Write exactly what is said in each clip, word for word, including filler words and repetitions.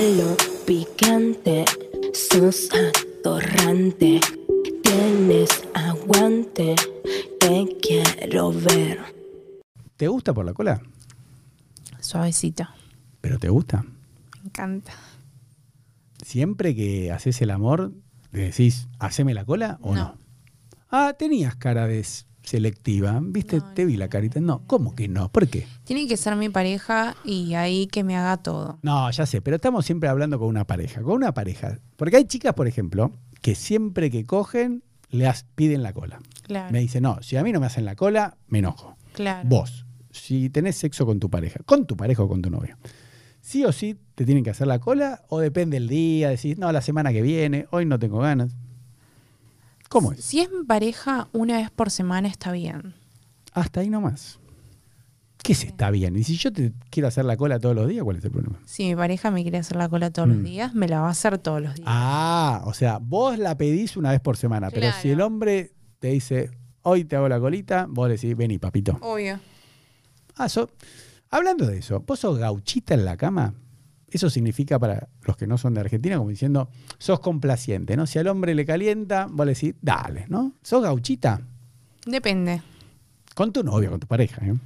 pelo picante, sos atorrante, tienes aguante, te quiero ver. ¿Te gusta por la cola? Suavecita. ¿Pero te gusta? Me encanta. ¿Siempre que haces el amor le decís, haceme la cola o no? No. Ah, tenías cara de selectiva, ¿viste? No, Te vi no, la carita. No, ¿cómo que no? ¿Por qué? Tiene que ser mi pareja y ahí que me haga todo. No, ya sé, pero estamos siempre hablando con una pareja. Con una pareja. Porque hay chicas, por ejemplo, que siempre que cogen, le as- piden la cola. Claro. Me dicen, no, si a mí no me hacen la cola, me enojo. Claro. Vos, si tenés sexo con tu pareja, con tu pareja o con tu novio, ¿sí o sí te tienen que hacer la cola? ¿O depende el día? Decís, no, la semana que viene, hoy no tengo ganas. ¿Cómo es? Si es mi pareja, una vez por semana está bien. Hasta ahí nomás. ¿Qué se está bien? Y si yo te quiero hacer la cola todos los días, ¿cuál es el problema? Si mi pareja me quiere hacer la cola todos Mm. los días, me la va a hacer todos los días. Ah, o sea, vos la pedís una vez por semana, pero Claro. si el hombre te dice, hoy te hago la colita, vos le decís, vení, papito. Obvio. Ah, so- hablando de eso, ¿vos sos gauchita en la cama? Eso significa para los que no son de Argentina, como diciendo, sos complaciente, ¿no? Si al hombre le calienta, vos le decís, dale, ¿no? ¿Sos gauchita? Depende. Con tu novio, con tu pareja, ¿eh?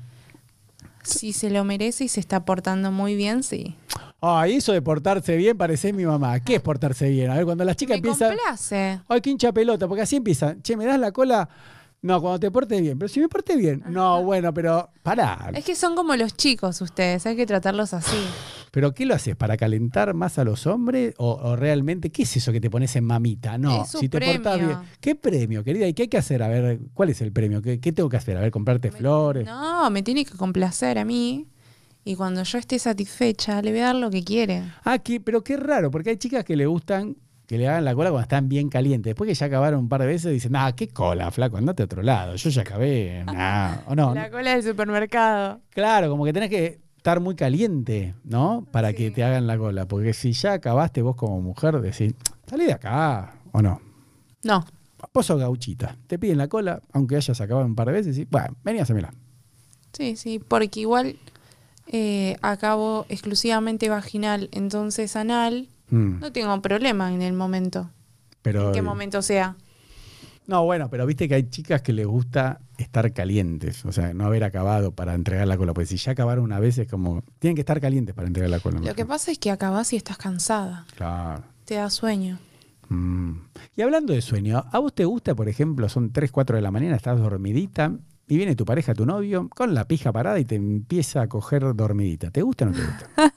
Si se lo merece y se está portando muy bien, sí. Ay, eso de portarse bien, parecés mi mamá. ¿Qué es portarse bien? A ver, cuando las chicas Me empiezan... complace. Ay, qué hincha pelota, porque así empiezan. Che, ¿me das la cola? No, cuando te portes bien. Pero si me porté bien. No, bueno, pero pará. Es que son como los chicos ustedes, hay que tratarlos así. ¿Pero qué lo haces? ¿Para calentar más a los hombres? ¿O, o realmente qué es eso que te pones en mamita? No, Es su si te portás premio. bien. ¿Qué premio, querida? ¿Y qué hay que hacer? A ver, ¿cuál es el premio? ¿Qué, qué tengo que hacer? A ver, comprarte flores. No, me tiene que complacer a mí. Y cuando yo esté satisfecha, le voy a dar lo que quiere. Ah, qué- pero qué raro, porque hay chicas que le gustan que le hagan la cola cuando están bien calientes. Después que ya acabaron un par de veces, dicen, ah, qué cola, flaco, andate a otro lado. Yo ya acabé. Nah. O no, La cola del supermercado. claro, como que tenés que estar muy caliente, ¿no? Para Sí. que te hagan la cola. Porque si ya acabaste vos como mujer, decís, salí de acá, ¿o no? No. Vos sos gauchita. Te piden la cola, aunque hayas acabado un par de veces, y bueno, vení, hacémela. Sí, sí, porque igual eh, acabo exclusivamente vaginal, entonces anal, Mm, no tengo problema en el momento. pero, En qué momento sea. No, bueno, pero viste que hay chicas que les gusta estar calientes, o sea, no haber acabado para entregar la cola. Porque si ya acabaron una vez es como, tienen que estar calientes para entregar la cola. Lo que pasa es que acabás y estás cansada. Claro. Te da sueño. Mm. Y hablando de sueño, ¿a vos te gusta, por ejemplo, son tres, cuatro de la mañana, estás dormidita y viene tu pareja, tu novio, con la pija parada y te empieza a coger dormidita? ¿Te gusta o no te gusta?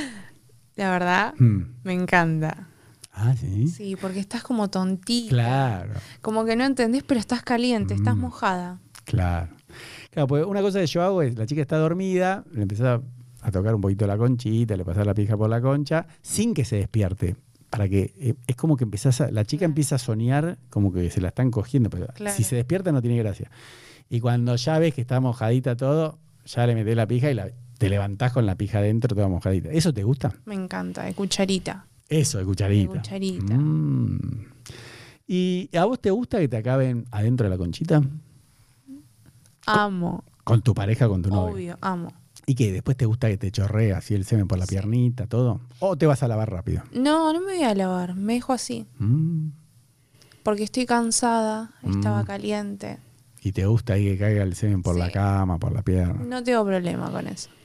La verdad, Mm. me encanta. Ah, sí. Sí, porque estás como tontita. Claro, Como que no entendés, pero estás caliente, estás Mm. mojada. claro. Claro, pues una cosa que yo hago es, la chica está dormida, le empezás a, a tocar un poquito la conchita, le pasás la pija por la concha, sin que se despierte. Para que, eh, es como que empezás a, la chica Claro. empieza a soñar como que se la están cogiendo, pero Claro. si se despierta no tiene gracia. Y cuando ya ves que está mojadita todo, ya le metés la pija y la, te levantás con la pija adentro toda mojadita. ¿Eso te gusta? Me encanta, de cucharita. Eso, de cucharita. De cucharita. Mm. ¿Y a vos te gusta que te acaben adentro de la conchita? Amo. ¿Con tu pareja, con tu novio? Obvio, amo. ¿Y qué? ¿Después te gusta que te chorree así el semen por la Sí. piernita, todo? ¿O te vas a lavar rápido? No, no me voy a lavar, me dejo así. Mm. Porque estoy cansada, estaba Mm. caliente. ¿Y te gusta ahí que caiga el semen por la Sí. cama, por la pierna? No tengo problema con eso.